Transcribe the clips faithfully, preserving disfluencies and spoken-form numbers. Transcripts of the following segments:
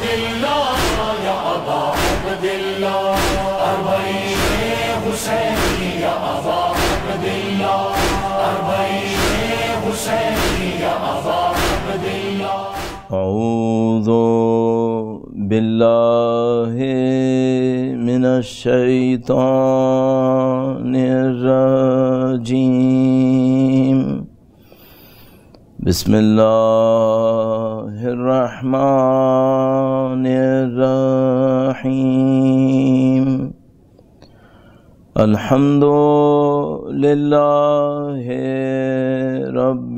الله يا أبا عبد الله أربعين حسين يا أبا عبد الله أربعين حسين يا أبا عبد الله. أعوذ بالله من الشيطان الرجيم. بسم الله الرحمن الرحيم. الحمد لله رب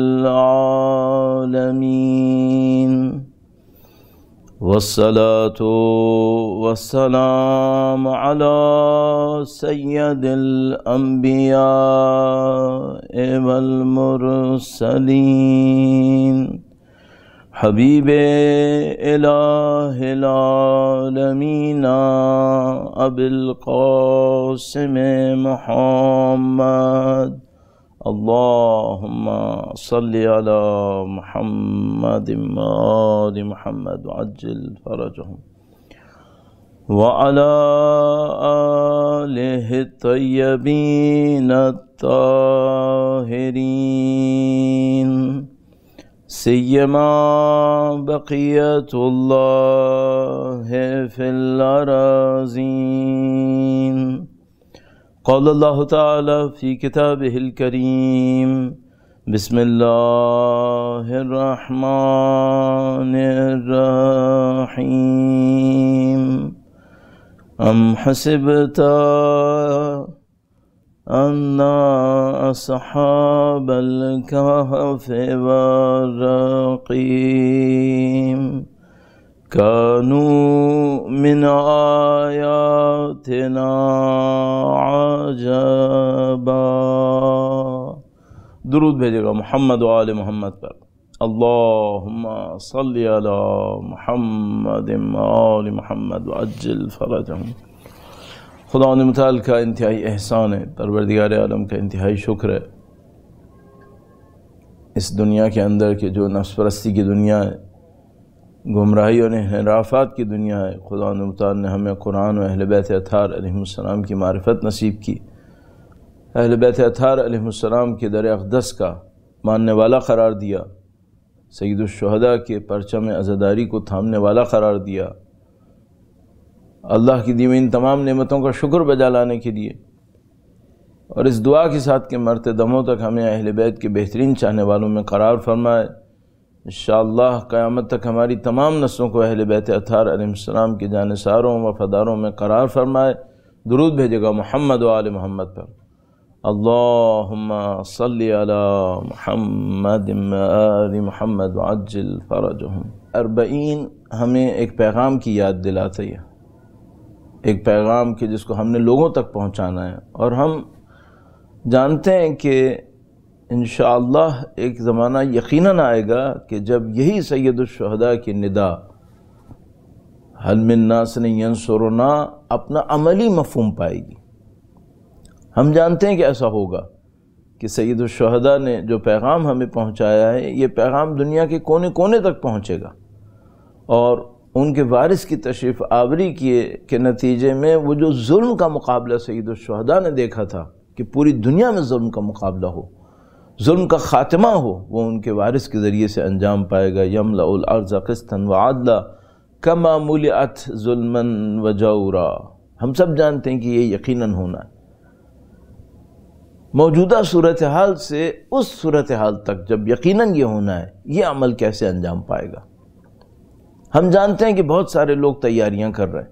العالمين والصلاة والسلام على سيد الأنبياء والمرسلين حبيب إله العالمين أبي القاسم محمد. اللهم صل على محمد وآل محمد وعجل فرجهم وعلى آله الطيبين الطاهرين سيما بقية الله في الأراضين. قال الله تعالى في كتابه الكريم: بسم الله الرحمن الرحيم. أم حسبت أن أصحاب الكهف والرقيم كانوا من آياتنا عجبا. درود بھیجے گا محمد و آل محمد پر. اللہم صلی علی محمد و آل محمد وعجل فرجہم. خدا متعال کا انتہائی احسان ہے، پروردگار عالم کا انتہائی شکر ہے اس دنیا کے اندر کہ جو نفس پرستی کی دنیا ہے، گمراہی اور انحرافات کی دنیا ہے، خدا متعال نے ہمیں قرآن و اہل بیت اطہار علیہ السلام کی معرفت نصیب کی، اہل بیت اطہار علیہ السلام کے در اقدس کا ماننے والا قرار دیا، سید الشہداء کے پرچم عزاداری کو تھامنے والا قرار دیا، اللہ کی دی ہوئی ان تمام نعمتوں کا شکر بجا لانے کے لیے، اور اس دعا کے ساتھ کہ مرتے دموں تک ہمیں اہل بیت کے بہترین چاہنے والوں میں قرار فرمائے. انشاءاللہ قیامت تک ہماری تمام نسلوں کو اہل بیت اطہار علیہ السلام کے جانثاروں و وفاداروں میں قرار فرمائے. درود بھیجے گا محمد و آل محمد پر. اللہم صلی علی محمد و آل محمد وعجل فرجہم. اربعین ہمیں ایک پیغام کی یاد دلاتا ہے، ایک پیغام کہ جس کو ہم نے لوگوں تک پہنچانا ہے، اور ہم جانتے ہیں کہ انشاءاللہ ایک زمانہ یقیناً آئے گا کہ جب یہی سید الشہداء کی ندا حل من ناصر ینصرنا اپنا عملی مفہوم پائے گی. ہم جانتے ہیں کہ ایسا ہوگا کہ سید الشہداء نے جو پیغام ہمیں پہنچایا ہے، یہ پیغام دنیا کے کونے کونے تک پہنچے گا، اور ان کے وارث کی تشریف آوری کیے کے نتیجے میں وہ جو ظلم کا مقابلہ سید الشہداء نے دیکھا تھا کہ پوری دنیا میں ظلم کا مقابلہ ہو، ظلم کا خاتمہ ہو، وہ ان کے وارث کے ذریعے سے انجام پائے گا. یملأ الارض قسطا وعدلا کما ملئت ظلما وجورا. ہم سب جانتے ہیں کہ یہ یقیناً ہونا ہے. موجودہ صورتحال سے اس صورتحال تک جب یقیناً یہ ہونا ہے، یہ عمل کیسے انجام پائے گا؟ ہم جانتے ہیں کہ بہت سارے لوگ تیاریاں کر رہے ہیں.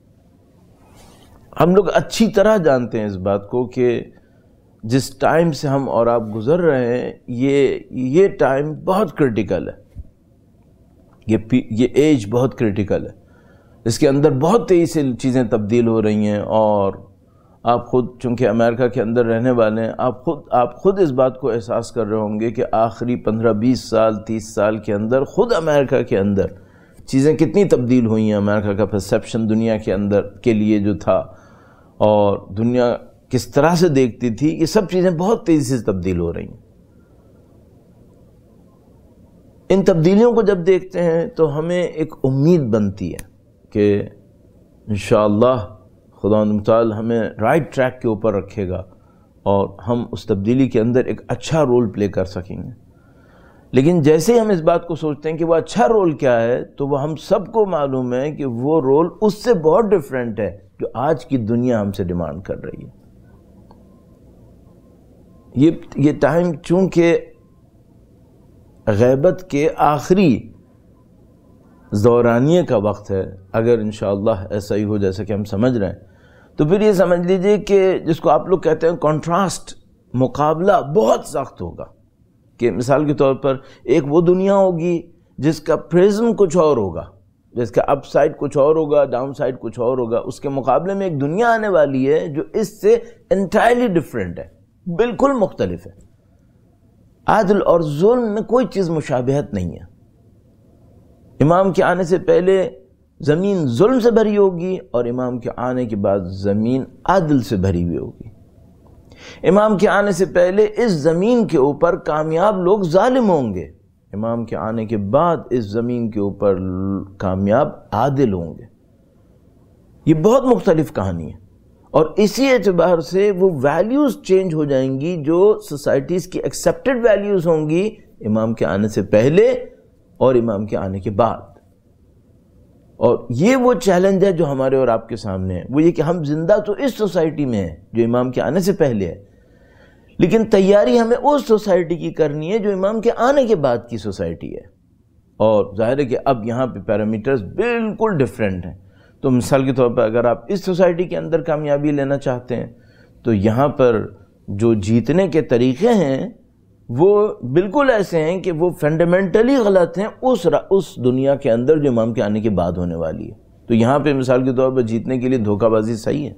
ہم لوگ اچھی طرح جانتے ہیں اس بات کو کہ جس ٹائم سے ہم اور آپ گزر رہے ہیں، یہ یہ ٹائم بہت کرٹیکل ہے، یہ یہ ایج بہت کرٹیکل ہے. اس کے اندر بہت تیزی سے چیزیں تبدیل ہو رہی ہیں، اور آپ خود چونکہ امریکہ کے اندر رہنے والے ہیں، آپ خود آپ خود اس بات کو احساس کر رہے ہوں گے کہ آخری پندرہ بیس سال تیس سال کے اندر خود امریکہ کے اندر چیزیں کتنی تبدیل ہوئی ہیں. امریکہ کا پرسیپشن دنیا کے اندر کے لیے جو تھا، اور دنیا کس طرح سے دیکھتی تھی، یہ سب چیزیں بہت تیزی سے تبدیل ہو رہی ہیں. ان تبدیلیوں کو جب دیکھتے ہیں تو ہمیں ایک امید بنتی ہے کہ انشاءاللہ خدا متعال ہمیں رائٹ ٹریک کے اوپر رکھے گا اور ہم اس تبدیلی کے اندر ایک اچھا رول پلے کر سکیں گے. لیکن جیسے ہی ہم اس بات کو سوچتے ہیں کہ وہ اچھا رول کیا ہے تو وہ ہم سب کو معلوم ہے کہ وہ رول اس سے بہت ڈیفرنٹ ہے جو آج کی دنیا ہم سے ڈیمانڈ کر رہی ہے. یہ یہ ٹائم چونکہ غیبت کے آخری دورانیے کا وقت ہے، اگر انشاءاللہ ایسا ہی ہو جیسا کہ ہم سمجھ رہے ہیں تو پھر یہ سمجھ لیجئے کہ جس کو آپ لوگ کہتے ہیں کنٹراسٹ، مقابلہ بہت سخت ہوگا. کہ مثال کے طور پر ایک وہ دنیا ہوگی جس کا پریزم کچھ اور ہوگا، جس کا اپ سائڈ کچھ اور ہوگا، ڈاؤن سائڈ کچھ اور ہوگا. اس کے مقابلے میں ایک دنیا آنے والی ہے جو اس سے انٹائرلی ڈیفرنٹ ہے، بالکل مختلف ہے. عدل اور ظلم میں کوئی چیز مشابہت نہیں ہے. امام کے آنے سے پہلے زمین ظلم سے بھری ہوگی اور امام کے آنے کے بعد زمین عدل سے بھری ہوئی ہوگی. امام کے آنے سے پہلے اس زمین کے اوپر کامیاب لوگ ظالم ہوں گے، امام کے آنے کے بعد اس زمین کے اوپر کامیاب عادل ہوں گے. یہ بہت مختلف کہانی ہے اور اسی اعتبار سے وہ ویلیوز چینج ہو جائیں گی جو سوسائٹیز کی ایکسیپٹڈ ویلیوز ہوں گی امام کے آنے سے پہلے اور امام کے آنے کے بعد. اور یہ وہ چیلنج ہے جو ہمارے اور آپ کے سامنے ہے، وہ یہ کہ ہم زندہ تو اس سوسائٹی میں ہیں جو امام کے آنے سے پہلے ہے، لیکن تیاری ہمیں اس سوسائٹی کی کرنی ہے جو امام کے آنے کے بعد کی سوسائٹی ہے. اور ظاہر ہے کہ اب یہاں پہ پیرامیٹرز بالکل ڈیفرنٹ ہیں. تو مثال کے طور پر اگر آپ اس سوسائٹی کے اندر کامیابی لینا چاہتے ہیں تو یہاں پر جو جیتنے کے طریقے ہیں وہ بالکل ایسے ہیں کہ وہ فنڈامنٹلی غلط ہیں اس اس دنیا کے اندر جو امام کے آنے کے بعد ہونے والی ہے. تو یہاں پہ مثال کے طور پر جیتنے کے لیے دھوکہ بازی صحیح ہے،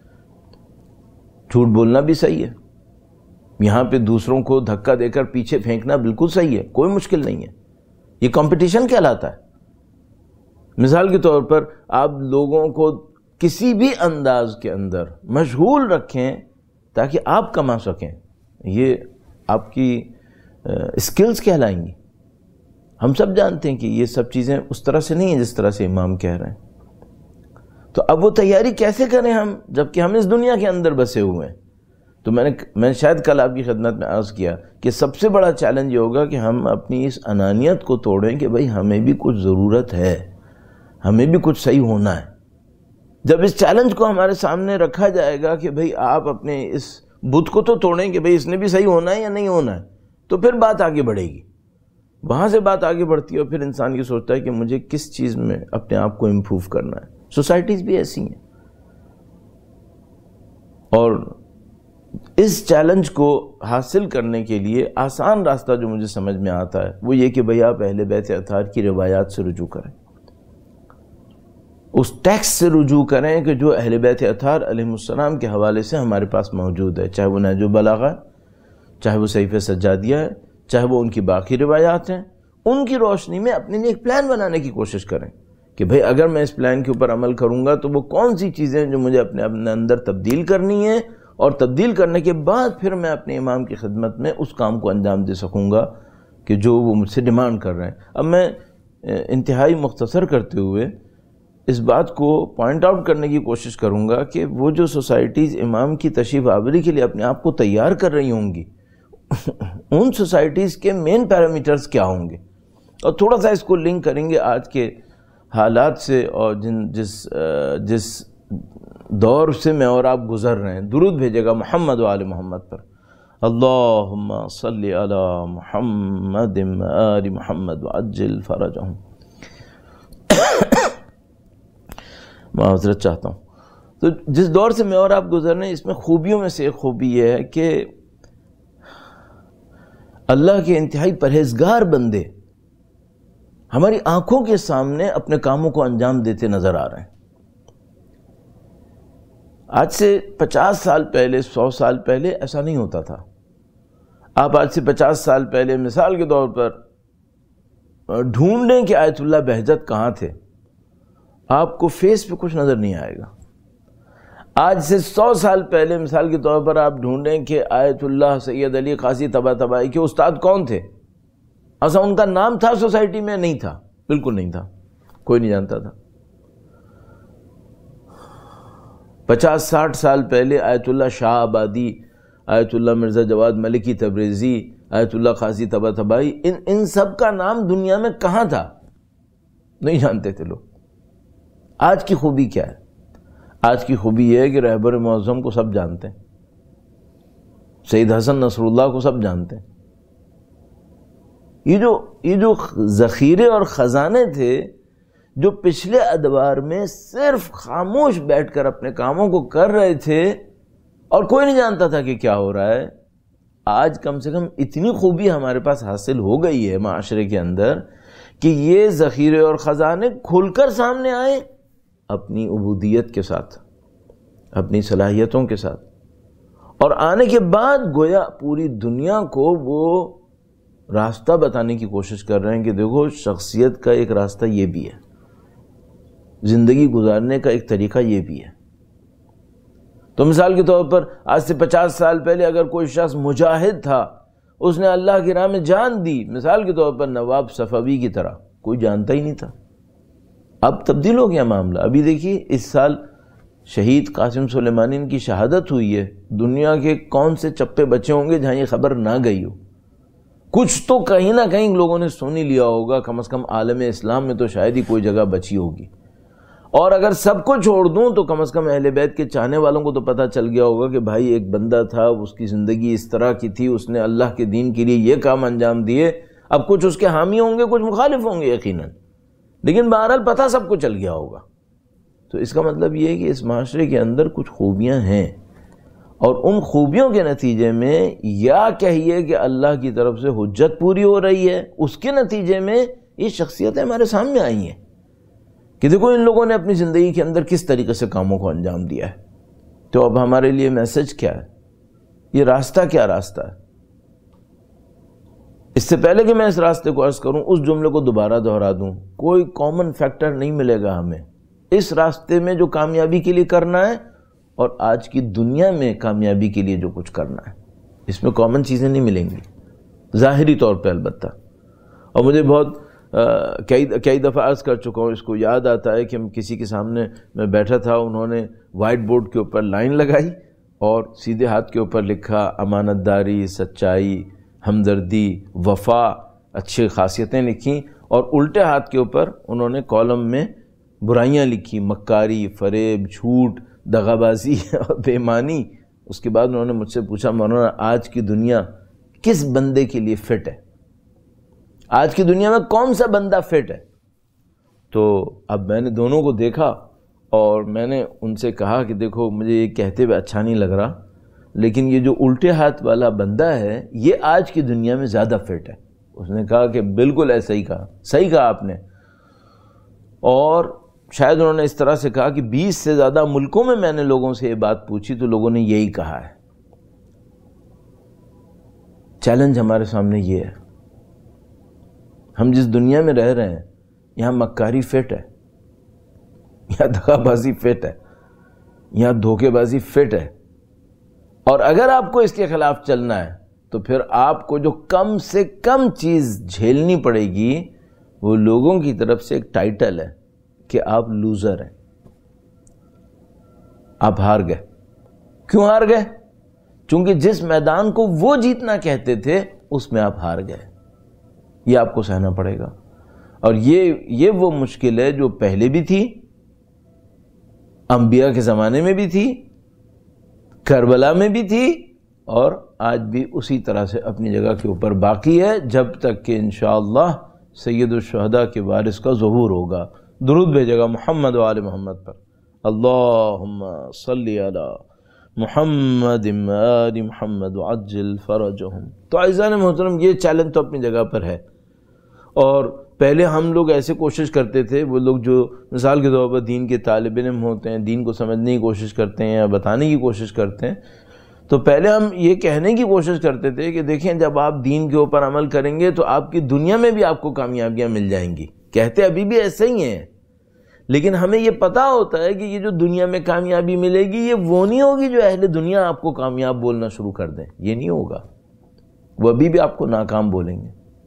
جھوٹ بولنا بھی صحیح ہے، یہاں پہ دوسروں کو دھکا دے کر پیچھے پھینکنا بالکل صحیح ہے، کوئی مشکل نہیں ہے. یہ کمپٹیشن کہلاتا ہے. مثال کے طور پر آپ لوگوں کو کسی بھی انداز کے اندر مشغول رکھیں تاکہ آپ کما سکیں، یہ آپ کی اسکلز کہلائیں گی. ہم سب جانتے ہیں کہ یہ سب چیزیں اس طرح سے نہیں ہیں جس طرح سے امام کہہ رہے ہیں. تو اب وہ تیاری کیسے کریں ہم جب کہ ہم اس دنیا کے اندر بسے ہوئے ہیں؟ تو میں نے میں شاید کل آپ کی خدمت میں عرض کیا کہ سب سے بڑا چیلنج یہ ہوگا کہ ہم اپنی اس انانیت کو توڑیں کہ بھئی ہمیں بھی کچھ ضرورت ہے، ہمیں بھی کچھ صحیح ہونا ہے. جب اس چیلنج کو ہمارے سامنے رکھا جائے گا کہ بھئی آپ اپنے اس بت کو تو توڑیں کہ بھئی اس نے بھی صحیح ہونا ہے یا نہیں ہونا ہے، تو پھر بات آگے بڑھے گی. وہاں سے بات آگے بڑھتی ہے اور پھر انسان یہ سوچتا ہے کہ مجھے کس چیز میں اپنے آپ کو امپروو کرنا ہے. سوسائٹیز بھی ایسی ہیں. اور اس چیلنج کو حاصل کرنے کے لیے آسان راستہ جو مجھے سمجھ میں آتا ہے وہ یہ کہ بھئی آپ اہل بیت اطہار کی روایات سے رجوع کریں، اس ٹیکسٹ سے رجوع کریں کہ جو اہل بیت اطہار علیہ السلام کے حوالے سے ہمارے پاس موجود ہے، چاہے وہ نہج البلاغہ ہے، چاہے وہ صحیفہ سجادیہ ہے، چاہے وہ ان کی باقی روایات ہیں. ان کی روشنی میں اپنے لیے ایک پلان بنانے کی کوشش کریں کہ بھئی اگر میں اس پلان کے اوپر عمل کروں گا تو وہ کون سی چیزیں جو مجھے اپنے اپنے اندر تبدیل کرنی ہیں، اور تبدیل کرنے کے بعد پھر میں اپنے امام کی خدمت میں اس کام کو انجام دے سکوں گا کہ جو وہ مجھ سے ڈیمانڈ کر رہے ہیں. اب میں انتہائی مختصر کرتے ہوئے اس بات کو پوائنٹ آؤٹ کرنے کی کوشش کروں گا کہ وہ جو سوسائٹیز امام کی تشریف آوری کے لیے اپنے آپ کو تیار کر رہی ہوں گی ان سوسائٹیز کے مین پیرامیٹرز کیا ہوں گے، اور تھوڑا سا اس کو لنک کریں گے آج کے حالات سے اور جن جس جس دور سے میں اور آپ گزر رہے ہیں. درود بھیجے گا محمد و آل محمد پر. اللہم صلی علی محمد و آل محمد وعجل فرجہم. معذرت چاہتا ہوں. تو جس دور سے میں اور آپ گزر رہے ہیں اس میں خوبیوں میں سے ایک خوبی یہ ہے کہ اللہ کے انتہائی پرہیزگار بندے ہماری آنکھوں کے سامنے اپنے کاموں کو انجام دیتے نظر آ رہے ہیں. آج سے پچاس سال پہلے، سو سال پہلے ایسا نہیں ہوتا تھا. آپ آج سے پچاس سال پہلے مثال کے طور پر ڈھونڈیں کہ آیت اللہ بہجت کہاں تھے، آپ کو فیس پہ کچھ نظر نہیں آئے گا. آج سے سو سال پہلے مثال کے طور پر آپ ڈھونڈیں کہ آیت اللہ سید علی قاضی طباطبائی کے استاد کون تھے، ایسا ان کا نام تھا سوسائٹی میں؟ نہیں تھا، بالکل نہیں تھا، کوئی نہیں جانتا تھا۔ پچاس ساٹھ سال پہلے آیت اللہ شاہ آبادی، آیت اللہ مرزا جواد ملکی تبریزی، آیت اللہ قاضی طباطبائی، ان ان سب کا نام دنیا میں کہاں تھا؟ نہیں جانتے تھے لوگ۔ آج کی خوبی کیا ہے؟ آج کی خوبی یہ ہے کہ رہبر معظم کو سب جانتے ہیں، سید حسن نصر اللہ کو سب جانتے ہیں۔ یہ جو یہ جو ذخیرے اور خزانے تھے جو پچھلے ادوار میں صرف خاموش بیٹھ کر اپنے کاموں کو کر رہے تھے اور کوئی نہیں جانتا تھا کہ کیا ہو رہا ہے، آج کم سے کم اتنی خوبی ہمارے پاس حاصل ہو گئی ہے معاشرے کے اندر کہ یہ ذخیرے اور خزانے کھل کر سامنے آئے اپنی عبودیت کے ساتھ، اپنی صلاحیتوں کے ساتھ، اور آنے کے بعد گویا پوری دنیا کو وہ راستہ بتانے کی کوشش کر رہے ہیں کہ دیکھو شخصیت کا ایک راستہ یہ بھی ہے، زندگی گزارنے کا ایک طریقہ یہ بھی ہے۔ تو مثال کے طور پر آج سے پچاس سال پہلے اگر کوئی شخص مجاہد تھا، اس نے اللہ کی راہ میں جان دی، مثال کے طور پر نواب صفوی کی طرح، کوئی جانتا ہی نہیں تھا۔ اب تبدیل ہو گیا معاملہ۔ ابھی دیکھیے اس سال شہید قاسم سلیمانی کی شہادت ہوئی ہے، دنیا کے کون سے چپے بچے ہوں گے جہاں یہ خبر نہ گئی ہو؟ کچھ تو کہیں نہ کہیں لوگوں نے سن ہی لیا ہوگا، کم از کم عالم اسلام میں تو شاید ہی کوئی جگہ بچی ہوگی، اور اگر سب کو چھوڑ دوں تو کم از کم اہل بیت کے چاہنے والوں کو تو پتہ چل گیا ہوگا کہ بھائی ایک بندہ تھا، اس کی زندگی اس طرح کی تھی، اس نے اللہ کے دین کے لیے یہ کام انجام دیے۔ اب کچھ اس کے حامی ہوں گے، کچھ مخالف ہوں گے یقیناً، لیکن بہرحال پتہ سب کو چل گیا ہوگا۔ تو اس کا مطلب یہ ہے کہ اس معاشرے کے اندر کچھ خوبیاں ہیں، اور ان خوبیوں کے نتیجے میں یا کہیے کہ اللہ کی طرف سے حجت پوری ہو رہی ہے، اس کے نتیجے میں یہ شخصیتیں ہمارے سامنے آئی ہیں کہ دیکھو ان لوگوں نے اپنی زندگی کے اندر کس طریقے سے کاموں کو انجام دیا ہے۔ تو اب ہمارے لیے میسج کیا ہے؟ یہ راستہ کیا راستہ ہے؟ اس سے پہلے کہ میں اس راستے کو عرض کروں، اس جملے کو دوبارہ دہرا دوں، کوئی کامن فیکٹر نہیں ملے گا ہمیں اس راستے میں جو کامیابی کے لیے کرنا ہے اور آج کی دنیا میں کامیابی کے لیے جو کچھ کرنا ہے، اس میں کامن چیزیں نہیں ملیں گی ظاہری طور پہ البتہ۔ اور مجھے بہت کئی کئی دفعہ عرض کر چکا ہوں، اس کو یاد آتا ہے کہ ہم کسی کے سامنے میں بیٹھا تھا، انہوں نے وائٹ بورڈ کے اوپر لائن لگائی اور سیدھے ہاتھ کے اوپر لکھا امانت داری، سچائی، ہمدردی، وفا، اچھی خاصیتیں لکھیں، اور الٹے ہاتھ کے اوپر انہوں نے کالم میں برائیاں لکھی، مکاری، فریب، جھوٹ، دغا بازی اور بے ایمانی۔ اس کے بعد انہوں نے مجھ سے پوچھا مولانا آج کی دنیا کس بندے کے لیے فٹ ہے؟ آج کی دنیا میں کون سا بندہ فٹ ہے؟ تو اب میں نے دونوں کو دیکھا اور میں نے ان سے کہا کہ دیکھو مجھے یہ کہتے ہوئے اچھا نہیں لگ رہا، لیکن یہ جو الٹے ہاتھ والا بندہ ہے یہ آج کی دنیا میں زیادہ فٹ ہے۔ اس نے کہا کہ بالکل ایسا ہی کہا، صحیح کہا آپ نے۔ اور شاید انہوں نے اس طرح سے کہا کہ بیس سے زیادہ ملکوں میں میں نے لوگوں سے یہ بات پوچھی تو لوگوں نے یہی کہا ہے۔ چیلنج ہمارے سامنے یہ ہے، ہم جس دنیا میں رہ رہے ہیں یہاں مکاری فٹ ہے، یہاں دغا بازی فٹ ہے، یہاں دھوکے بازی فٹ ہے، اور اگر آپ کو اس کے خلاف چلنا ہے تو پھر آپ کو جو کم سے کم چیز جھیلنی پڑے گی وہ لوگوں کی طرف سے ایک ٹائٹل ہے کہ آپ لوزر ہیں، آپ ہار گئے۔ کیوں ہار گئے؟ چونکہ جس میدان کو وہ جیتنا کہتے تھے اس میں آپ ہار گئے، یہ آپ کو سہنا پڑے گا۔ اور یہ یہ وہ مشکل ہے جو پہلے بھی تھی، انبیاء کے زمانے میں بھی تھی، کربلا میں بھی تھی، اور آج بھی اسی طرح سے اپنی جگہ کے اوپر باقی ہے، جب تک کہ انشاءاللہ سید الشہداء کے وارث کا ظہور ہوگا۔ درود بھیجے گا محمد و آل محمد پر، اللہم صلی علی محمد و آل محمد وعجل فرجہم۔ تو عزیزان محترم، یہ چیلنج تو اپنی جگہ پر ہے، اور پہلے ہم لوگ ایسے کوشش کرتے تھے، وہ لوگ جو مثال کے طور پر دین کے طالب علم ہوتے ہیں، دین کو سمجھنے کی کوشش کرتے ہیں یا بتانے کی کوشش کرتے ہیں، تو پہلے ہم یہ کہنے کی کوشش کرتے تھے کہ دیکھیں جب آپ دین کے اوپر عمل کریں گے تو آپ کی دنیا میں بھی آپ کو کامیابیاں مل جائیں گی۔ کہتے ابھی بھی ایسے ہی ہیں، لیکن ہمیں یہ پتہ ہوتا ہے کہ یہ جو دنیا میں کامیابی ملے گی یہ وہ نہیں ہوگی جو اہل دنیا آپ کو کامیاب بولنا شروع کر دیں، یہ نہیں ہوگا، وہ ابھی بھی آپ کو ناکام بولیں گے۔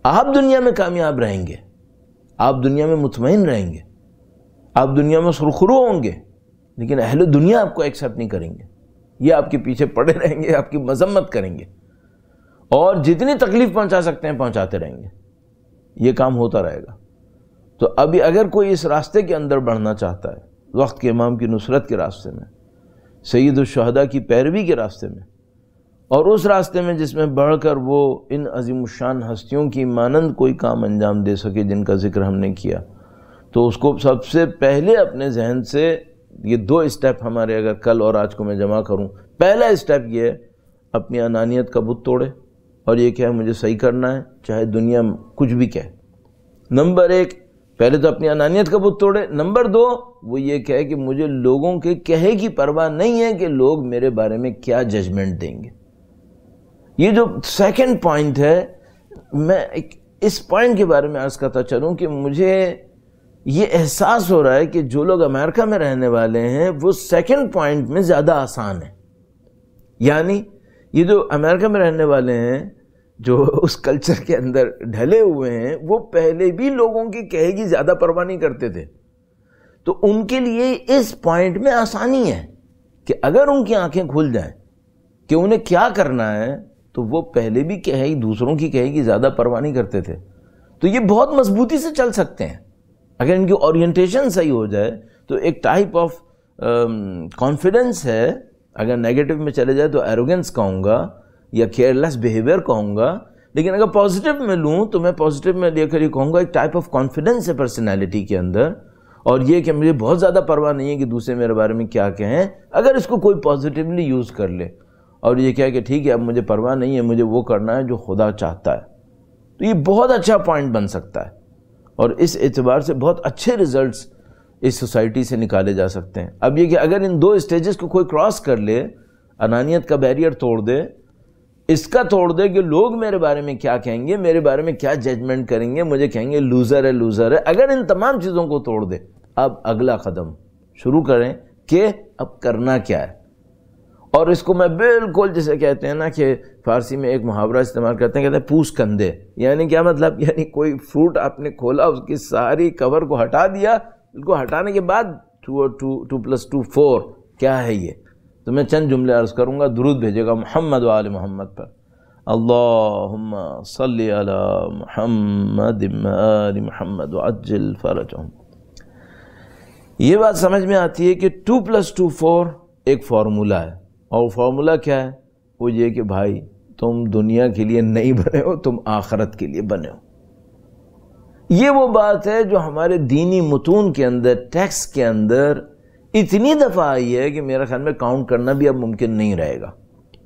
آپ دنیا میں کامیاب رہیں گے، آپ دنیا میں مطمئن رہیں گے، آپ دنیا میں سرخرو ہوں گے، لیکن اہل دنیا آپ کو ایکسیپٹ نہیں کریں گے، یہ آپ کے پیچھے پڑے رہیں گے، آپ کی مذمت کریں گے، اور جتنی تکلیف پہنچا سکتے ہیں پہنچاتے رہیں گے. یہ کام ہوتا رہے گا. تو ابھی اگر کوئی اس راستے کے اندر بڑھنا چاہتا ہے، وقت کے امام کی نصرت کے راستے میں، سید الشہداء کی پیروی کے راستے میں، اور اس راستے میں جس میں بڑھ کر وہ ان عظیم الشان ہستیوں کی مانند کوئی کام انجام دے سکے جن کا ذکر ہم نے کیا، تو اس کو سب سے پہلے اپنے ذہن سے یہ دو اسٹیپ ہمارے اگر کل اور آج کو میں جمع کروں. پہلا اسٹیپ یہ ہے اپنی انانیت کا بت توڑے اور یہ کہ مجھے صحیح کرنا ہے چاہے دنیا کچھ بھی کہے. نمبر ایک، پہلے تو اپنی انانیت کا بت توڑے. نمبر دو، وہ یہ کہے کہ مجھے لوگوں کے کہے کی پرواہ نہیں ہے کہ لوگ میرے بارے میں کیا ججمنٹ دیں گے. یہ جو سیکنڈ پوائنٹ ہے، میں اس پوائنٹ کے بارے میں عرض کرتا چلوں کہ مجھے یہ احساس ہو رہا ہے کہ جو لوگ امریکہ میں رہنے والے ہیں وہ سیکنڈ پوائنٹ میں زیادہ آسان ہیں. یعنی یہ جو امریکہ میں رہنے والے ہیں جو اس کلچر کے اندر ڈھلے ہوئے ہیں، وہ پہلے بھی لوگوں کی کہے کی زیادہ پرواہ نہیں کرتے تھے. تو ان کے لیے اس پوائنٹ میں آسانی ہے کہ اگر ان کی آنکھیں کھل جائیں کہ انہیں کیا کرنا ہے، تو وہ پہلے بھی کہے دوسروں کی کہے کی زیادہ پرواہ نہیں کرتے تھے. تو یہ بہت مضبوطی سے چل سکتے ہیں اگر ان کی اورینٹیشن صحیح ہو جائے. تو ایک ٹائپ آف کانفیڈنس ہے، اگر نیگیٹو میں چلے جائے تو ایروگنس کہوں گا یا کیئرلیس بیہیویئر کہوں گا، لیکن اگر پازیٹیو میں لوں تو میں پازیٹیو میں لے کر یہ کہوں گا ایک ٹائپ آف کانفیڈنس ہے پرسنالٹی کے اندر، اور یہ کہ مجھے بہت زیادہ پرواہ نہیں ہے کہ دوسرے میرے بارے میں کیا کہیں، اگر اس کو کوئی پازیٹیولی یوز کر لے اور یہ کہا کہ ٹھیک ہے اب مجھے پرواہ نہیں ہے، مجھے وہ کرنا ہے جو خدا چاہتا ہے. تو یہ بہت اچھا پوائنٹ بن سکتا ہے اور اس اعتبار سے بہت اچھے ریزلٹس اس سوسائٹی سے نکالے جا سکتے ہیں. اب یہ کہ اگر ان دو اسٹیجز کو کوئی کراس کر لے، انانیت کا بیریئر توڑ دے، اس کا توڑ دے کہ لوگ میرے بارے میں کیا کہیں گے، میرے بارے میں کیا ججمنٹ کریں گے، مجھے کہیں گے لوزر ہے لوزر ہے، اگر ان تمام چیزوں کو توڑ دے، اب اگلا قدم شروع کریں کہ اب کرنا کیا ہے. اور اس کو میں بالکل جیسے کہتے ہیں نا کہ فارسی میں ایک محاورہ استعمال کرتے ہیں، کہتے ہیں پوس کندھے. یعنی کیا مطلب؟ یعنی کوئی فروٹ آپ نے کھولا، اس کی ساری کور کو ہٹا دیا، اس کو ہٹانے کے بعد two two two plus two four کیا ہے یہ؟ تو میں چند جملے عرض کروں گا، درود بھیجے گا محمد و آل محمد پر. اللہم صلی علی محمد و آل محمد وعجل فرجہم. یہ بات سمجھ میں آتی ہے کہ ٹو پلس ٹو فور ایک فارمولہ ہے، اور فارمولہ کیا ہے؟ وہ یہ کہ بھائی تم دنیا کے لیے نہیں بنے ہو، تم آخرت کے لیے بنے ہو. یہ وہ بات ہے جو ہمارے دینی متون کے اندر، ٹیکسٹ کے اندر اتنی دفعہ آئی ہے کہ میرا خیال میں کاؤنٹ کرنا بھی اب ممکن نہیں رہے گا.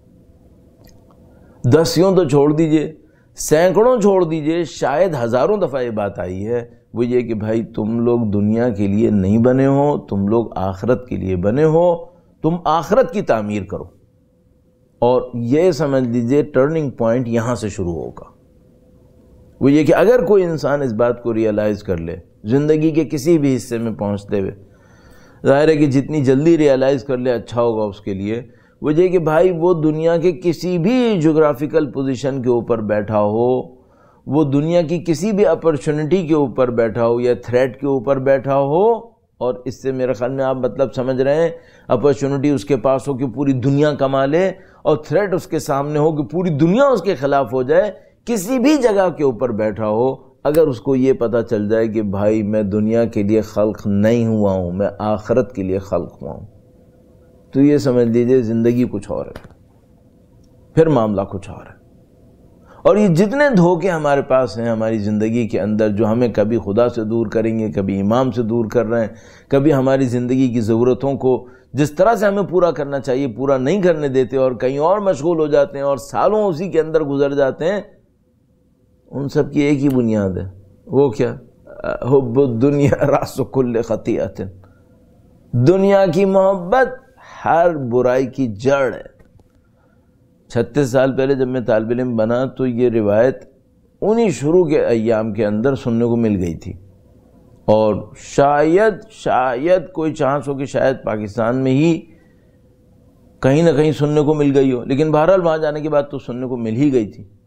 دسیوں تو چھوڑ دیجئے، سینکڑوں چھوڑ دیجئے، شاید ہزاروں دفعہ یہ بات آئی ہے. وہ یہ کہ بھائی تم لوگ دنیا کے لیے نہیں بنے ہو، تم لوگ آخرت کے لیے بنے ہو، تم آخرت کی تعمیر کرو. اور یہ سمجھ لیجئے ٹرننگ پوائنٹ یہاں سے شروع ہوگا. وہ یہ کہ اگر کوئی انسان اس بات کو ریئلائز کر لے زندگی کے کسی بھی حصے میں پہنچتے ہوئے، ظاہر ہے کہ جتنی جلدی ریئلائز کر لے اچھا ہوگا اس کے لیے. وہ یہ کہ بھائی وہ دنیا کے کسی بھی جغرافیکل پوزیشن کے اوپر بیٹھا ہو، وہ دنیا کی کسی بھی اپرچونٹی کے اوپر بیٹھا ہو یا تھریٹ کے اوپر بیٹھا ہو، اور اس سے میرے خیال میں آپ مطلب سمجھ رہے ہیں اپرچونٹی اس کے پاس ہو کہ پوری دنیا کما لے، اور تھریٹ اس کے سامنے ہو کہ پوری دنیا اس کے خلاف ہو جائے، کسی بھی جگہ کے اوپر بیٹھا ہو، اگر اس کو یہ پتہ چل جائے کہ بھائی میں دنیا کے لیے خلق نہیں ہوا ہوں، میں آخرت کے لیے خلق ہوا ہوں، تو یہ سمجھ لیجئے زندگی کچھ اور ہے، پھر معاملہ کچھ اور ہے. اور یہ جتنے دھوکے ہمارے پاس ہیں ہماری زندگی کے اندر، جو ہمیں کبھی خدا سے دور کریں گے، کبھی امام سے دور کر رہے ہیں، کبھی ہماری زندگی کی ضرورتوں کو جس طرح سے ہمیں پورا کرنا چاہیے پورا نہیں کرنے دیتے اور کہیں اور مشغول ہو جاتے ہیں اور سالوں اسی کے اندر گزر جاتے ہیں، ان سب کی ایک ہی بنیاد ہے. وہ کیا؟ حب الدنیا راس کل خطیئۃ. دنیا کی محبت ہر برائی کی جڑ ہے. چھتیس سال پہلے جب میں طالب علم بنا تو یہ روایت انہی شروع کے ایام کے اندر سننے کو مل گئی تھی، اور شاید شاید کوئی چانس ہو کہ شاید پاکستان میں ہی کہیں نہ کہیں سننے کو مل گئی ہو، لیکن بہرحال وہاں جانے کے بعد تو سننے کو مل ہی گئی تھی.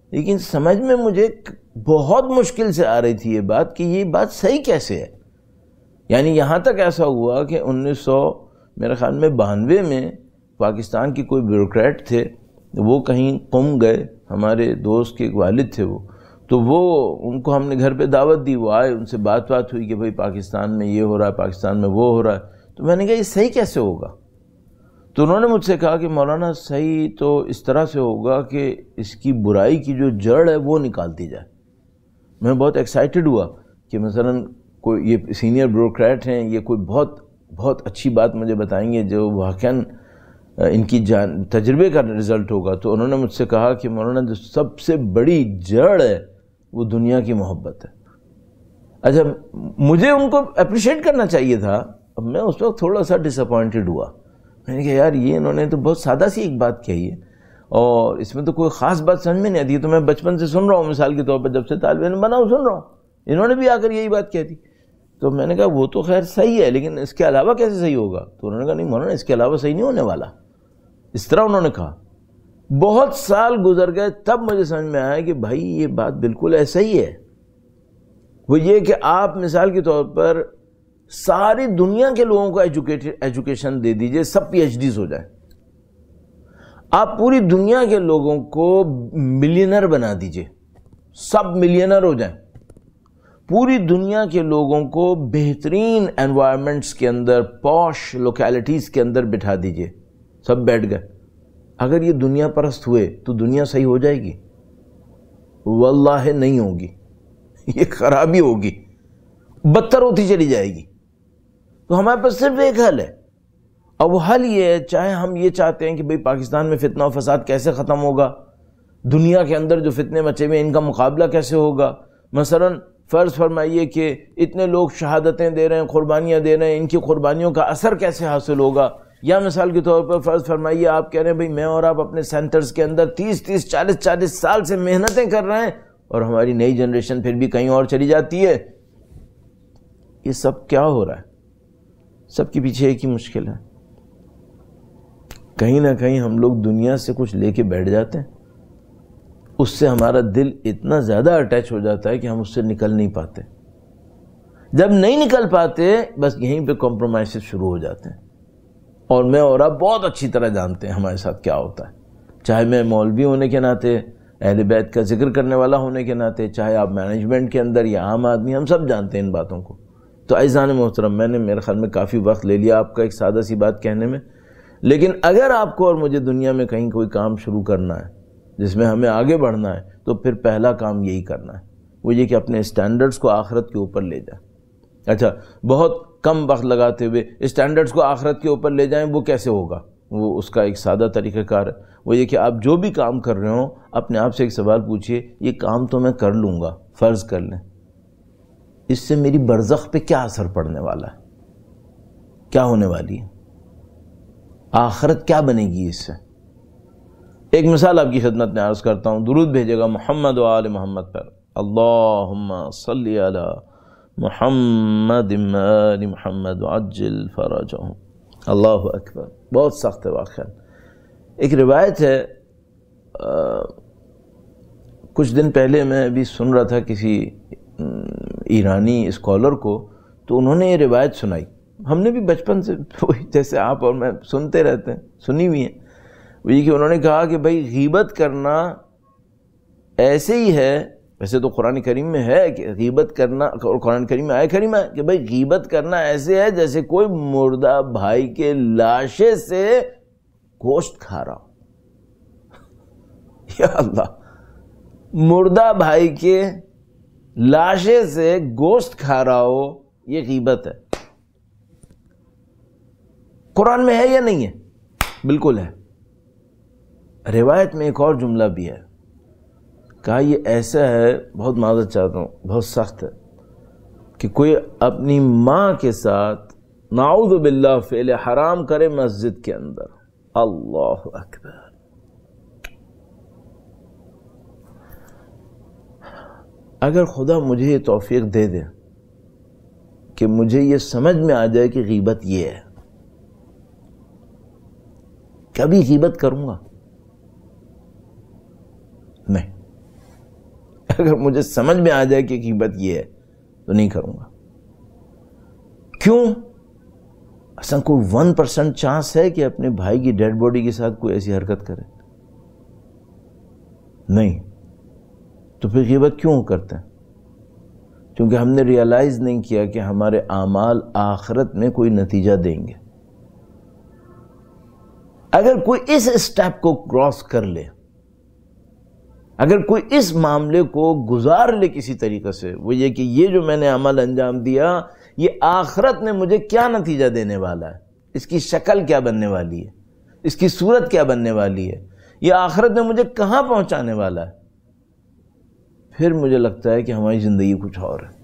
لیکن سمجھ میں مجھے بہت مشکل سے آ رہی تھی یہ بات کہ یہ بات صحیح کیسے ہے. یعنی یہاں تک ایسا ہوا کہ انیس سو میرے خیال میں بانوے میں پاکستان کی کوئی بیوروکریٹ تھے، وہ کہیں قم گئے، ہمارے دوست کے ایک والد تھے وہ، تو وہ ان کو ہم نے گھر پہ دعوت دی، وہ آئے، ان سے بات بات ہوئی کہ بھئی پاکستان میں یہ ہو رہا ہے، پاکستان میں وہ ہو رہا ہے. تو میں نے کہا یہ صحیح کیسے ہوگا؟ تو انہوں نے مجھ سے کہا کہ مولانا صحیح تو اس طرح سے ہوگا کہ اس کی برائی کی جو جڑ ہے وہ نکال دی جائے. میں بہت ایکسائٹڈ ہوا کہ مثلا کوئی یہ سینئر بیوروکریٹ ہیں، یہ کوئی بہت بہت اچھی بات مجھے بتائیں گے جو واقعاً ان کی جان تجربے کا رزلٹ ہوگا. تو انہوں نے مجھ سے کہا کہ مولانا جو سب سے بڑی جڑ ہے وہ دنیا کی محبت ہے. اچھا مجھے ان کو اپریشیٹ کرنا چاہیے تھا، اب میں اس وقت تھوڑا سا ڈس اپوائنٹڈ ہوا. میں نے کہا یار یہ انہوں نے تو بہت سادہ سی ایک بات کہی ہے اور اس میں تو کوئی خاص بات سمجھ میں نہیں آتی. تو میں بچپن سے سن رہا ہوں، مثال کے طور پر جب سے طالب علم بنا ہوں سن رہا ہوں، انہوں نے بھی آ کر یہی بات کہہ دی. تو میں نے کہا وہ تو خیر صحیح ہے لیکن اس کے علاوہ کیسے صحیح ہوگا؟ تو انہوں نے کہا نہیں مولانا اس کے علاوہ صحیح نہیں ہونے والا. اس طرح انہوں نے کہا. بہت سال گزر گئے تب مجھے سمجھ میں آیا کہ بھائی یہ بات بالکل ایسا ہی ہے. وہ یہ کہ آپ مثال کے طور پر ساری دنیا کے لوگوں کو ایجوکیشن دے دیجئے، سب پی ایچ ڈیز ہو جائیں. آپ پوری دنیا کے لوگوں کو ملینر بنا دیجئے، سب ملینر ہو جائیں. پوری دنیا کے لوگوں کو بہترین انوائرمنٹس کے اندر، پوش لوکیلٹیز کے اندر بٹھا دیجئے، سب بیٹھ گئے. اگر یہ دنیا پرست ہوئے تو دنیا صحیح ہو جائے گی؟ واللہ نہیں ہوگی، یہ خرابی ہوگی، بدتر ہوتی چلی جائے گی. تو ہمارے پاس صرف ایک حل ہے، اور وہ حل یہ ہے، چاہے ہم یہ چاہتے ہیں کہ بھئی پاکستان میں فتنہ و فساد کیسے ختم ہوگا، دنیا کے اندر جو فتنے مچے ہوئے ان کا مقابلہ کیسے ہوگا. مثلا فرض فرمائیے کہ اتنے لوگ شہادتیں دے رہے ہیں، قربانیاں دے رہے ہیں، ان کی قربانیوں کا اثر کیسے حاصل ہوگا. یا مثال کے طور پر فرض فرمائیے آپ کہہ رہے ہیں بھئی میں اور آپ اپنے سینٹرز کے اندر تیس تیس چالیس چالیس سال سے محنتیں کر رہے ہیں اور ہماری نئی جنریشن پھر بھی کہیں اور چلی جاتی ہے. یہ سب کیا ہو رہا ہے؟ سب کے پیچھے ایک ہی مشکل ہے، کہیں نہ کہیں ہم لوگ دنیا سے کچھ لے کے بیٹھ جاتے ہیں، اس سے ہمارا دل اتنا زیادہ اٹیچ ہو جاتا ہے کہ ہم اس سے نکل نہیں پاتے. جب نہیں نکل پاتے بس یہیں پہ کمپرومائز شروع ہو جاتے ہیں. اور میں اور آپ بہت اچھی طرح جانتے ہیں ہمارے ساتھ کیا ہوتا ہے، چاہے میں مولوی ہونے کے ناطے، اہل بیت کا ذکر کرنے والا ہونے کے ناطے، چاہے آپ مینجمنٹ کے اندر یا عام آدمی، ہم سب جانتے ہیں ان باتوں کو. تو عزیزان محترم، میں نے میرے خیال میں کافی وقت لے لیا آپ کا ایک سادہ سی بات کہنے میں، لیکن اگر آپ کو اور مجھے دنیا میں کہیں کوئی کام شروع کرنا ہے جس میں ہمیں آگے بڑھنا ہے تو پھر پہلا کام یہی کرنا ہے، وہ یہ کہ اپنے اسٹینڈرڈز کو آخرت کے اوپر لے جائیں. اچھا بہت کم وقت لگاتے ہوئے اسٹینڈرڈز کو آخرت کے اوپر لے جائیں، وہ کیسے ہوگا؟ وہ اس کا ایک سادہ طریقہ کار ہے، وہ یہ کہ آپ جو بھی کام کر رہے ہوں اپنے آپ سے ایک سوال پوچھئے، یہ کام تو میں کر لوں گا، فرض کر لیں، اس سے میری برزخ پہ کیا اثر پڑنے والا ہے، کیا ہونے والی ہے، آخرت کیا بنے گی اس سے. ایک مثال آپ کی خدمت میں عرض کرتا ہوں، درود بھیجے گا محمد و آل محمد پر. اللہم صلی علی محمد آل محمد عجل فرجہم. اللہ اکبر. بہت سخت ہے واقعا. ایک روایت ہے، کچھ دن پہلے میں ابھی سن رہا تھا کسی ایرانی اسکالر کو، تو انہوں نے یہ روایت سنائی. ہم نے بھی بچپن سے جیسے آپ اور میں سنتے رہتے ہیں، سنی ہوئی ہیں. وہ یہ کہ انہوں نے کہا کہ بھائی غیبت کرنا ایسے ہی ہے، ویسے تو قرآن کریم میں ہے کہ غیبت کرنا، اور قرآن کریم میں آئے کریم ہے کہ بھائی غیبت کرنا ایسے ہے جیسے کوئی مردہ بھائی کے لاشے سے گوشت کھا رہا ہو. یا اللہ، مردہ بھائی کے لاشے سے گوشت کھا رہا ہو، یہ غیبت ہے. قرآن میں ہے یا نہیں ہے؟ بالکل ہے. روایت میں ایک اور جملہ بھی ہے، کہا یہ ایسا ہے، بہت معذرت چاہتا ہوں، بہت سخت ہے، کہ کوئی اپنی ماں کے ساتھ نعوذ باللہ فعل حرام کرے مسجد کے اندر. اللہ اکبر. اگر خدا مجھے یہ توفیق دے دے کہ مجھے یہ سمجھ میں آ جائے کہ غیبت یہ ہے، کبھی غیبت کروں گا نہیں. اگر مجھے سمجھ میں آ جائے کہ غیبت یہ ہے تو نہیں کروں گا. کیوں؟ اصلا کوئی ون پرسنٹ چانس ہے کہ اپنے بھائی کی ڈیڈ باڈی کے ساتھ کوئی ایسی حرکت کرے؟ نہیں. تو پھر غیبت کیوں کرتے ہیں؟ کیونکہ ہم نے ریئلائز نہیں کیا کہ ہمارے اعمال آخرت میں کوئی نتیجہ دیں گے. اگر کوئی اس اسٹیپ کو کراس کر لے، اگر کوئی اس معاملے کو گزار لے کسی طریقے سے، وہ یہ کہ یہ جو میں نے عمل انجام دیا یہ آخرت میں مجھے کیا نتیجہ دینے والا ہے، اس کی شکل کیا بننے والی ہے، اس کی صورت کیا بننے والی ہے، یہ آخرت میں مجھے کہاں پہنچانے والا ہے، پھر مجھے لگتا ہے کہ ہماری زندگی کچھ اور ہے،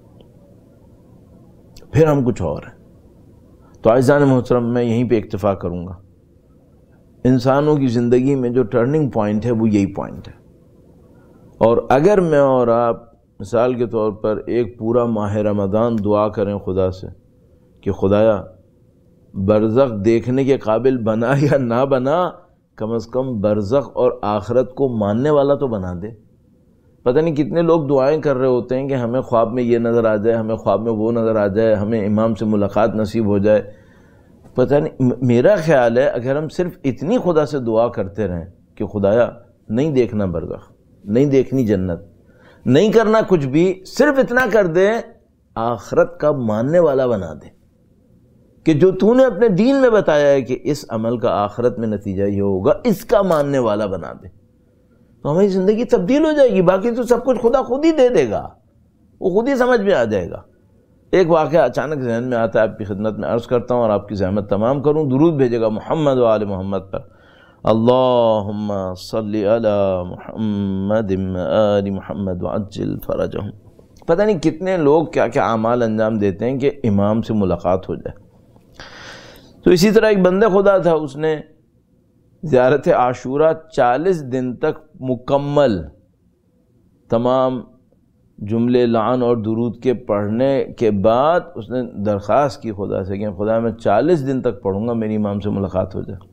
پھر ہم کچھ اور ہیں. تو عزیزان محترم، میں یہیں پہ اکتفا کروں گا. انسانوں کی زندگی میں جو ٹرننگ پوائنٹ ہے وہ یہی پوائنٹ ہے. اور اگر میں اور آپ مثال کے طور پر ایک پورا ماہ رمضان دعا کریں خدا سے کہ خدایا برزخ دیکھنے کے قابل بنا یا نہ بنا، کم از کم برزخ اور آخرت کو ماننے والا تو بنا دے. پتہ نہیں کتنے لوگ دعائیں کر رہے ہوتے ہیں کہ ہمیں خواب میں یہ نظر آ جائے، ہمیں خواب میں وہ نظر آ جائے، ہمیں امام سے ملاقات نصیب ہو جائے. پتہ نہیں، میرا خیال ہے اگر ہم صرف اتنی خدا سے دعا کرتے رہیں کہ خدایا نہیں دیکھنا برزخ، نہیں دیکھنی جنت، نہیں کرنا کچھ بھی، صرف اتنا کر دے آخرت کا ماننے والا بنا دے کہ جو تو نے اپنے دین میں بتایا ہے کہ اس عمل کا آخرت میں نتیجہ یہ ہوگا، اس کا ماننے والا بنا دے، تو ہماری زندگی تبدیل ہو جائے گی. باقی تو سب کچھ خدا خود ہی دے دے گا، وہ خود ہی سمجھ میں آ جائے گا. ایک واقعہ اچانک ذہن میں آتا ہے، آپ کی خدمت میں عرض کرتا ہوں اور آپ کی زحمت تمام کروں. درود بھیجے گا محمد و آل محمد پر. اللہم صلی علی محمد آل محمد وعجل فرجہم. پتہ نہیں کتنے لوگ کیا کیا اعمال انجام دیتے ہیں کہ امام سے ملاقات ہو جائے. تو اسی طرح ایک بندہ خدا تھا، اس نے زیارت عاشورہ چالیس دن تک مکمل تمام جملے لعن اور درود کے پڑھنے کے بعد اس نے درخواست کی خدا سے کہ خدا میں چالیس دن تک پڑھوں گا، میری امام سے ملاقات ہو جائے.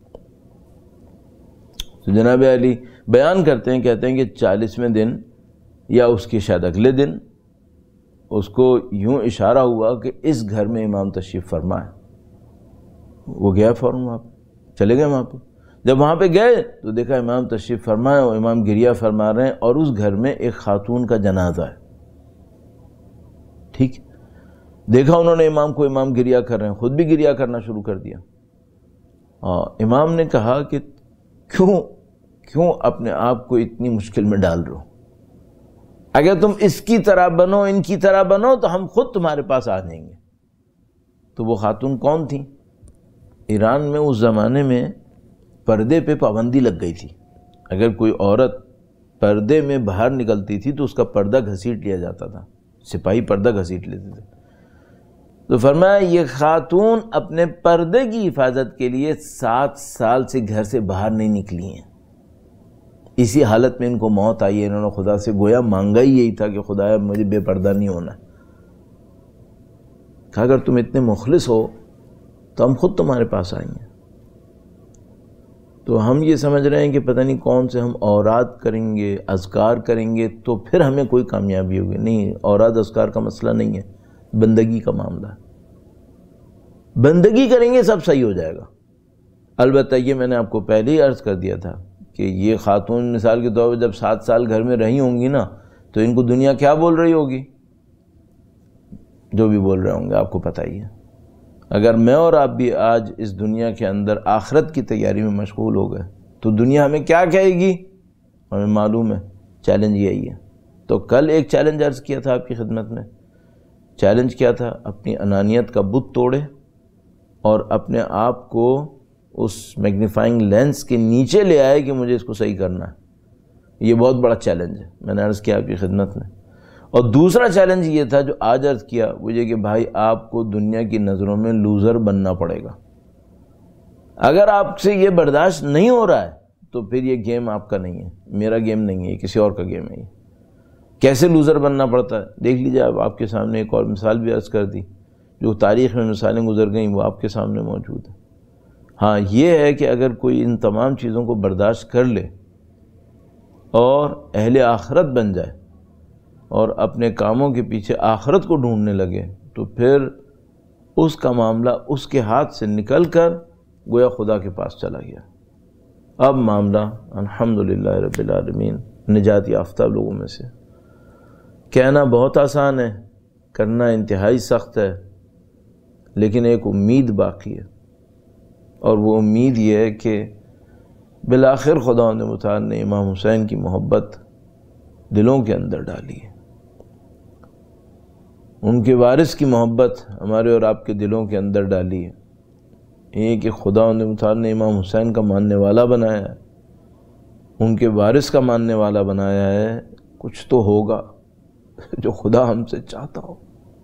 تو جناب علی بیان کرتے ہیں، کہتے ہیں کہ چالیسویں دن یا اس کے شاید اگلے دن اس کو یوں اشارہ ہوا کہ اس گھر میں امام تشریف فرما ہے. وہ گیا فوراً وہاں پہ، چلے گئے وہاں پہ. جب وہاں پہ گئے تو دیکھا امام تشریف فرما ہے اور امام گریہ فرما رہے ہیں، اور اس گھر میں ایک خاتون کا جنازہ ہے. ٹھیک، دیکھا انہوں نے امام کو، امام گریہ کر رہے ہیں، خود بھی گریہ کرنا شروع کر دیا. اور امام نے کہا کہ کیوں کیوں اپنے آپ کو اتنی مشکل میں ڈال رہے ہو؟ اگر تم اس کی طرح بنو، ان کی طرح بنو تو ہم خود تمہارے پاس آ جائیں گے. تو وہ خاتون کون تھی؟ ایران میں اس زمانے میں پردے پہ پابندی لگ گئی تھی. اگر کوئی عورت پردے میں باہر نکلتی تھی تو اس کا پردہ گھسیٹ لیا جاتا تھا، سپاہی پردہ گھسیٹ لیتے تھے. تو فرمایا یہ خاتون اپنے پردے کی حفاظت کے لیے سات سال سے گھر سے باہر نہیں نکلی ہیں. اسی حالت میں ان کو موت آئی ہے. انہوں نے خدا سے گویا مانگا ہی یہی تھا کہ خدایا مجھے بے پردہ نہیں ہونا. کہا اگر تم اتنے مخلص ہو تو ہم خود تمہارے پاس آئیں گے. تو ہم یہ سمجھ رہے ہیں کہ پتہ نہیں کون سے ہم اوراد کریں گے، اذکار کریں گے تو پھر ہمیں کوئی کامیابی ہوگی. نہیں، اوراد اذکار کا مسئلہ نہیں ہے، بندگی کا معاملہ ہے. بندگی کریں گے سب صحیح ہو جائے گا. البتہ یہ میں نے آپ کو پہلے ہی عرض کر دیا تھا کہ یہ خاتون مثال کے طور پر جب سات سال گھر میں رہی ہوں گی نا تو ان کو دنیا کیا بول رہی ہوگی، جو بھی بول رہے ہوں گے آپ کو پتہ ہی ہے. اگر میں اور آپ بھی آج اس دنیا کے اندر آخرت کی تیاری میں مشغول ہو گئے تو دنیا ہمیں کیا کہے گی ہمیں معلوم ہے. چیلنج یہی ہے. تو کل ایک چیلنج عرض کیا تھا آپ کی خدمت میں. چیلنج کیا تھا؟ اپنی انانیت کا بت توڑے اور اپنے آپ کو اس میگنیفائنگ لینس کے نیچے لے آئے کہ مجھے اس کو صحیح کرنا ہے. یہ بہت بڑا چیلنج ہے، میں نے عرض کیا آپ کی خدمت میں. اور دوسرا چیلنج یہ تھا جو آج عرض کیا، وہ یہ کہ بھائی آپ کو دنیا کی نظروں میں لوزر بننا پڑے گا. اگر آپ سے یہ برداشت نہیں ہو رہا ہے تو پھر یہ گیم آپ کا نہیں ہے، میرا گیم نہیں ہے، یہ کسی اور کا گیم ہے. یہ کیسے لوزر بننا پڑتا ہے دیکھ لیجیے. اب آپ کے سامنے ایک اور مثال بھی عرض کر دی، جو تاریخ میں مثالیں گزر گئیں وہ آپ کے سامنے موجود ہیں. ہاں یہ ہے کہ اگر کوئی ان تمام چیزوں کو برداشت کر لے اور اہل آخرت بن جائے اور اپنے کاموں کے پیچھے آخرت کو ڈھونڈنے لگے تو پھر اس کا معاملہ اس کے ہاتھ سے نکل کر گویا خدا کے پاس چلا گیا۔ اب معاملہ الحمدللہ رب العالمین نجات یافتہ لوگوں میں سے۔ کہنا بہت آسان ہے، کرنا انتہائی سخت ہے، لیکن ایک امید باقی ہے، اور وہ امید یہ ہے کہ بالآخر خداوند متعال نے امام حسین کی محبت دلوں کے اندر ڈالی ہے، ان کے وارث کی محبت ہمارے اور آپ کے دلوں کے اندر ڈالی ہے۔ یہ کہ خداوند متعال نے امام حسین کا ماننے والا بنایا ہے، ان کے وارث کا ماننے والا بنایا ہے، کچھ تو ہوگا جو خدا ہم سے چاہتا ہو۔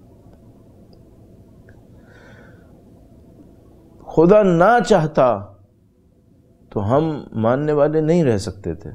خدا نہ چاہتا تو ہم ماننے والے نہیں رہ سکتے تھے۔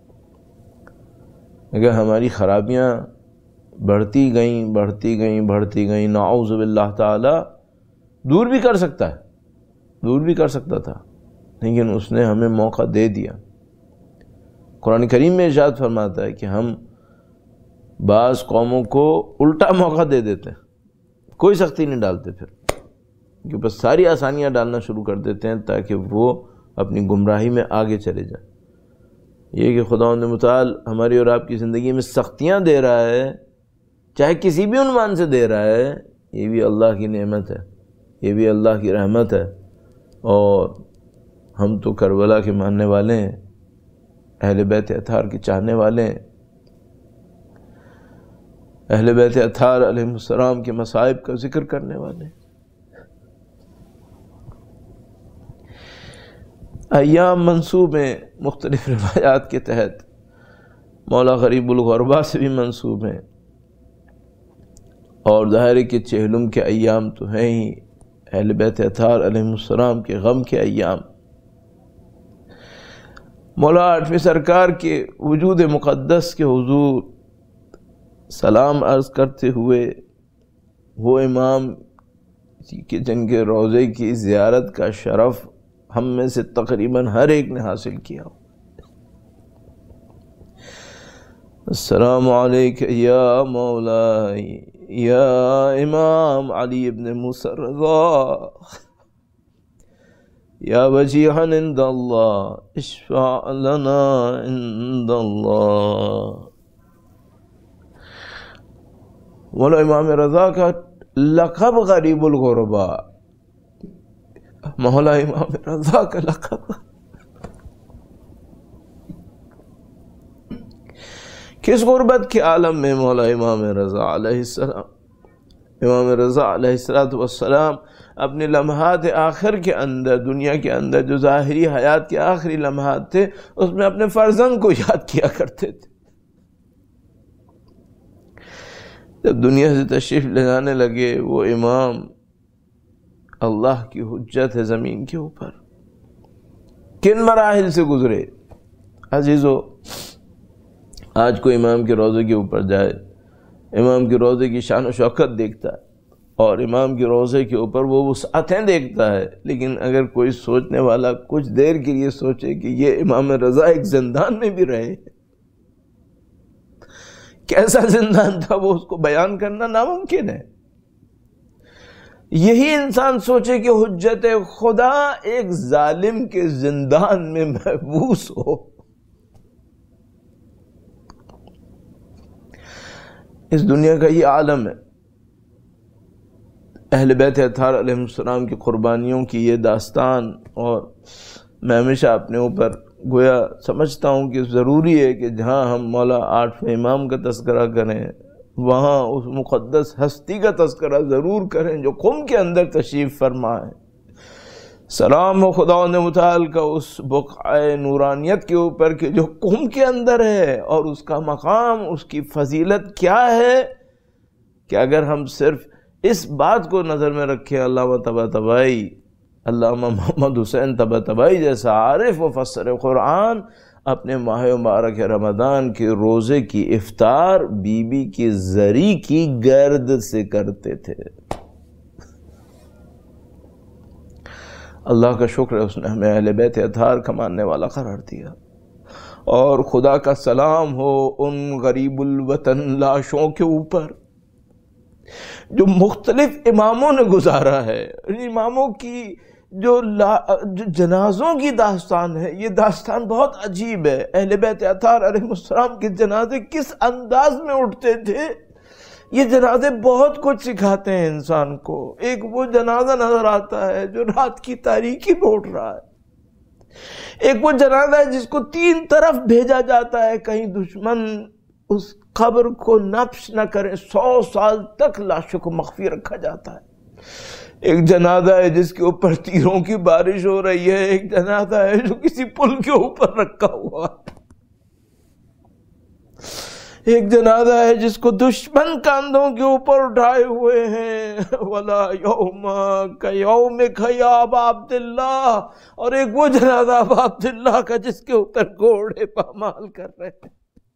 اگر ہماری خرابیاں بڑھتی گئیں بڑھتی گئیں بڑھتی گئیں نعوذ باللہ تعالی، دور بھی کر سکتا ہے، دور بھی کر سکتا تھا، لیکن اس نے ہمیں موقع دے دیا۔ قرآن کریم میں ارشاد فرماتا ہے کہ ہم بعض قوموں کو الٹا موقع دے دیتے ہیں، کوئی سختی نہیں ڈالتے، پھر کہ بس ساری آسانیاں ڈالنا شروع کر دیتے ہیں تاکہ وہ اپنی گمراہی میں آگے چلے جائیں۔ یہ کہ خداوند متعال ہماری اور آپ کی زندگی میں سختیاں دے رہا ہے، چاہے کسی بھی عنوان سے دے رہا ہے، یہ بھی اللہ کی نعمت ہے، یہ بھی اللہ کی رحمت ہے۔ اور ہم تو کربلا کے ماننے والے ہیں، اہل بیت اطہار کے چاہنے والے ہیں، اہل بیت اطہار علیہ السلام کے مصائب کا ذکر کرنے والے ہیں۔ ایام منسوب ہیں مختلف روایات کے تحت، مولا غریب الغربا سے بھی منسوب ہیں، اور ظاہر ہے کہ چہلم کے ایام تو ہیں ہی اہل بیت اطہار علیہ السلام کے غم کے ایام۔ مولا آٹھویں سرکار کے وجود مقدس کے حضور سلام عرض کرتے ہوئے وہ امام کہ جن کے روضے کی زیارت کا شرف ہم میں سے تقریباً ہر ایک نے حاصل کیا ہو۔ السلام علیکہ یا مولائی یا امام علی ابن موسیٰ الرضا یا وجیہا عند اللہ اشفع لنا عند اللہ۔ مولا امام رضا کا لقب غریب الغربا، مولا امام رضا کا لقب کس غربت کے عالم میں مولا امام رضا علیہ السلام امام رضا علیہ السلام اپنے لمحات آخر کے اندر، دنیا کے اندر جو ظاہری حیات کے آخری لمحات تھے، اس میں اپنے فرزند کو یاد کیا کرتے تھے۔ جب دنیا سے تشریف لے جانے لگے، وہ امام اللہ کی حجت ہے زمین کے اوپر، کن مراحل سے گزرے۔ عزیزو، آج کوئی امام کے روضے کے اوپر جائے، امام کے روضے کی شان و شوکت دیکھتا ہے اور امام کے روضے کے اوپر وہ وسعتیں دیکھتا ہے، لیکن اگر کوئی سوچنے والا کچھ دیر کے لیے سوچے کہ یہ امام رضا ایک زندان میں بھی رہے، کیسا زندان تھا، وہ اس کو بیان کرنا ناممکن ہے۔ یہی انسان سوچے کہ حجت خدا ایک ظالم کے زندان میں محبوس ہو۔ اس دنیا کا یہ عالم ہے۔ اہل بیت اطہار علیہ السلام کی قربانیوں کی یہ داستان، اور میں ہمیشہ اپنے اوپر گویا سمجھتا ہوں کہ ضروری ہے کہ جہاں ہم مولا آٹھویں امام کا تذکرہ کریں، وہاں اس مقدس ہستی کا تذکرہ ضرور کریں جو قم کے اندر تشریف فرما ہے۔ سلام و خداوند متعال کا اس بقعہ نورانیت کے اوپر کہ جو قم کے اندر ہے، اور اس کا مقام، اس کی فضیلت کیا ہے کہ اگر ہم صرف اس بات کو نظر میں رکھیں، علامہ طباطبائی، علامہ محمد حسین طباطبائی جیسا عارف و مفسر قرآن اپنے ماہ مبارک رمضان کے روزے کی افطار بی بی کی زری کی گرد سے کرتے تھے۔ اللہ کا شکر ہے اس نے ہمیں اہل بیت اطہار کا ماننے والا قرار دیا، اور خدا کا سلام ہو ان غریب الوطن لاشوں کے اوپر جو مختلف اماموں نے گزارا ہے. ان اماموں کی جو, لا جو جنازوں کی داستان ہے، یہ داستان بہت عجیب ہے. اہل بیت اطہار علیہ السلام کے جنازے کس انداز میں اٹھتے تھے، یہ جنازے بہت کچھ سکھاتے ہیں انسان کو. ایک وہ جنازہ نظر آتا ہے جو رات کی تاریکی میں اٹھ رہا ہے، ایک وہ جنازہ ہے جس کو تین طرف بھیجا جاتا ہے کہیں دشمن اس قبر کو نبش نہ کرے، سو سال تک لاشوں کو مخفی رکھا جاتا ہے. ایک جنازہ ہے جس کے اوپر تیروں کی بارش ہو رہی ہے، ایک جنازہ ہے جو کسی پل کے اوپر رکھا ہوا ہے، ایک جنازہ ہے جس کو دشمن کاندھوں کے اوپر اٹھائے ہوئے ہیں. وَلَا يَوْمَ كَيَوْمِكَ يَا أَبَا عَبْدِ اللَّهِ، اور ایک وہ جنازہ ابا عبداللہ کا جس کے اوپر گھوڑے پامال کر رہے ہیں.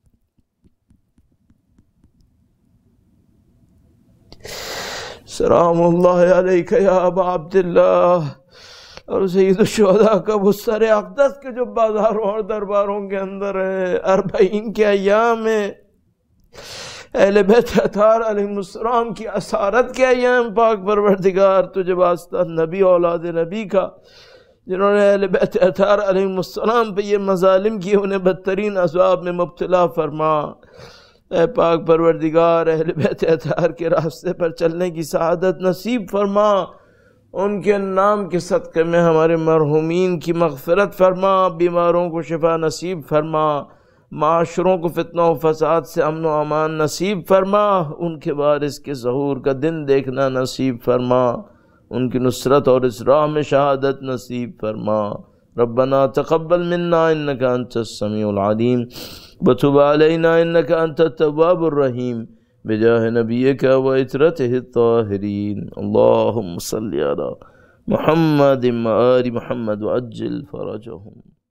سلام اللہ علیکہ یا ابا عبداللہ. اور سید الشہداء کا وہ سر اقدس کے جو بازاروں اور درباروں کے اندر ہے، اربعین کے ایام میں اہل بیت اطہار علیہ السلام کی اسارت کے ایام، پاک پروردگار تجھے واسطہ نبی اولاد نبی کا جنہوں نے اہل بیت اطہار علیہ السلام پہ یہ مظالم کیے انہیں بدترین عذاب میں مبتلا فرما. اے پاک پروردگار اہل بیت اطہار کے راستے پر چلنے کی سعادت نصیب فرما. ان کے نام کے صدقے میں ہمارے مرحومین کی مغفرت فرما، بیماروں کو شفا نصیب فرما، معاشروں کو فتنہ و فساد سے امن و امان نصیب فرما، ان کے وارث کے ظہور کا دن دیکھنا نصیب فرما، ان کی نصرت اور اس راہ میں شہادت نصیب فرما. ربنا تقبل منا انك انت السميع العليم وتب علينا انك انت التواب الرحيم بجاه نبيك وعترته الطاهرين. اللهم صل على محمد وآل محمد وعجل فرجهم.